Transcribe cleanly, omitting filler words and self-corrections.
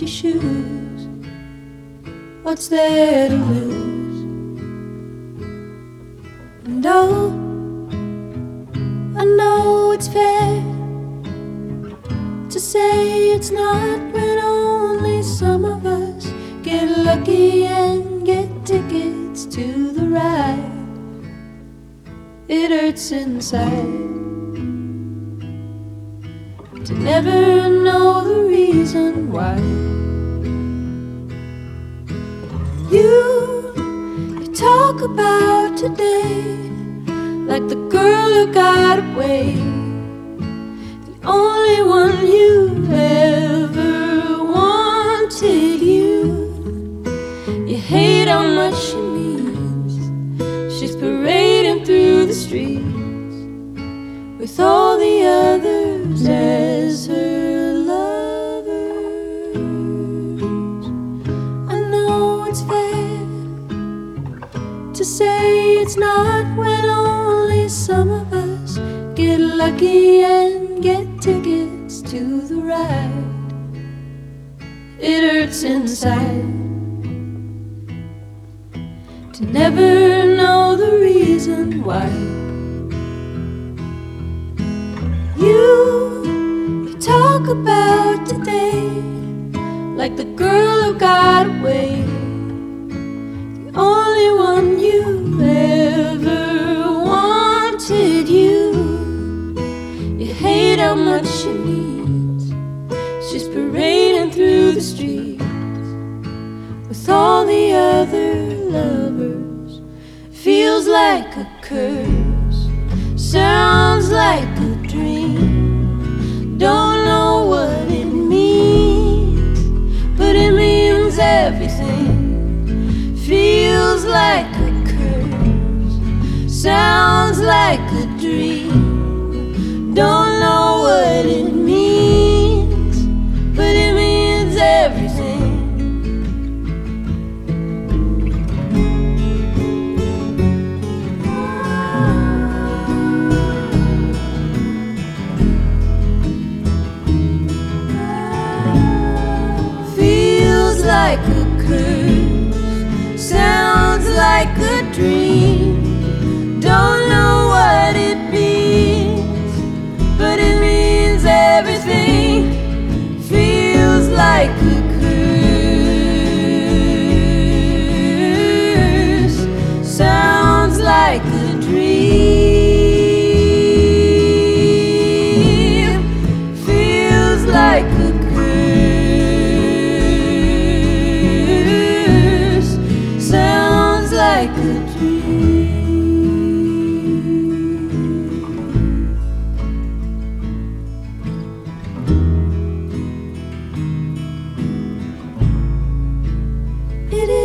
your shoes. What's there to lose? And oh, I know it's fair to say it's not when only some of us get lucky and get tickets to the ride. It hurts inside to never know the reason why. You talk about today like the girl who got away, the only one you ever wanted. You hate how much she means. She's parading through the streets with all the others as her lovers. I know it's fair to say it's not when only some of us get lucky and get tickets to the ride. It hurts inside to never know the reason why. You talk about today like the girl who got away, the only one you ever wanted. You hate how much she means. She's parading through the streets with all the other lovers. Feels like a curse, sounds like a dream. Don't know what it means, but it means everything. Feels like a curse, sounds like a dream. Don't know what it means, but it means everything. Like a curse, sounds like a dream. Don't know what it means, but it means everything. Feels like a curse, sounds like a dream. Feels like a like a dream. It